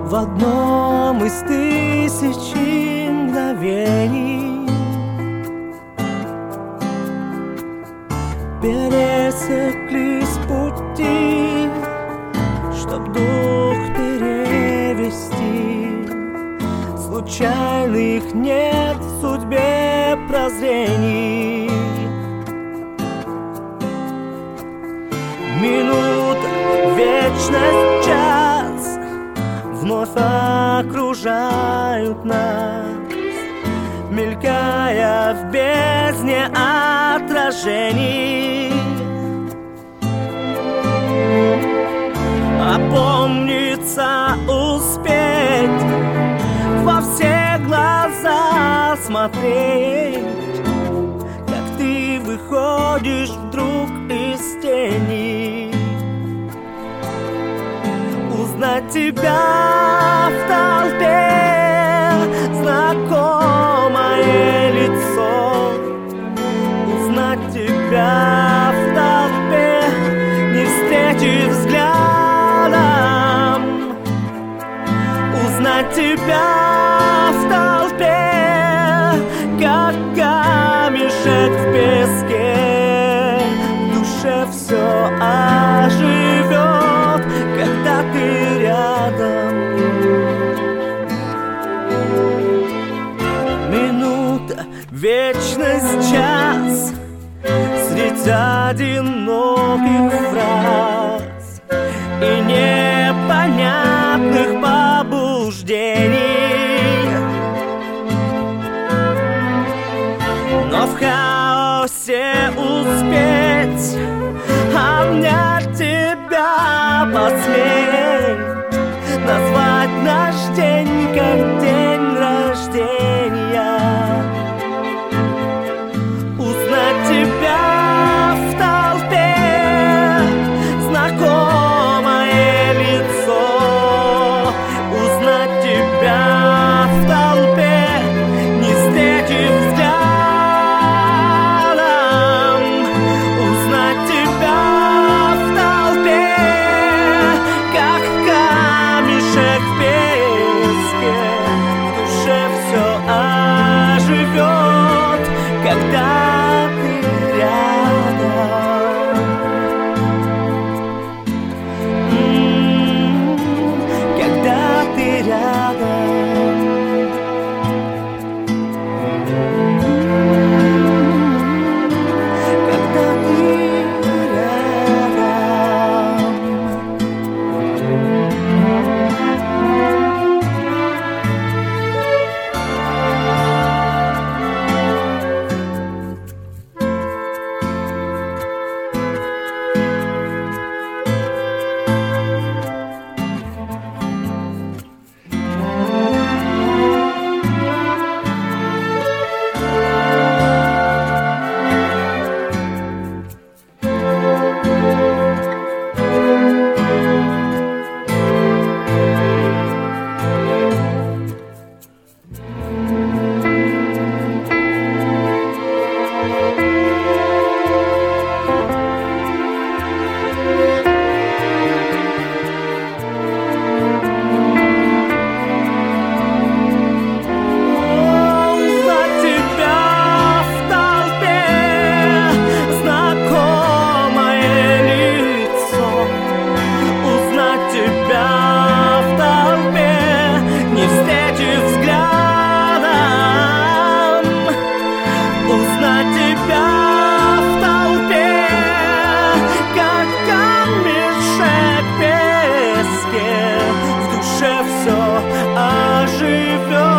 в одном из тысячи мгновений. Пересеклись пути, чтоб дух перевести. Случайных нет в судьбе прозрений. Минута, вечность, час вновь окружают нас, мелькая в бездне отражений. Опомниться, успеть, во все глаза смотреть, как ты выходишь вдруг из тени. Узнать тебя в толпе, знакомое лицо. Узнать тебя в толпе, не встретив взглядом. Узнать тебя в толпе, как камешек в песке. В душе все оживет, когда ты рядом. Минута, вечность, час среди одиноких фраз и непонятных побуждений. Но в хаосе успеть обнять тебя, посметь назвать наш день как день рождения. Узнать тебя в толпе, знакомое лицо. Узнать тебя в толпе, не встретив взглядом. Узнать тебя в толпе, как камешек в песке. В душе все оживет, когда ты рядом. Когда ты рядом. Когда ты рядом. Все оживет.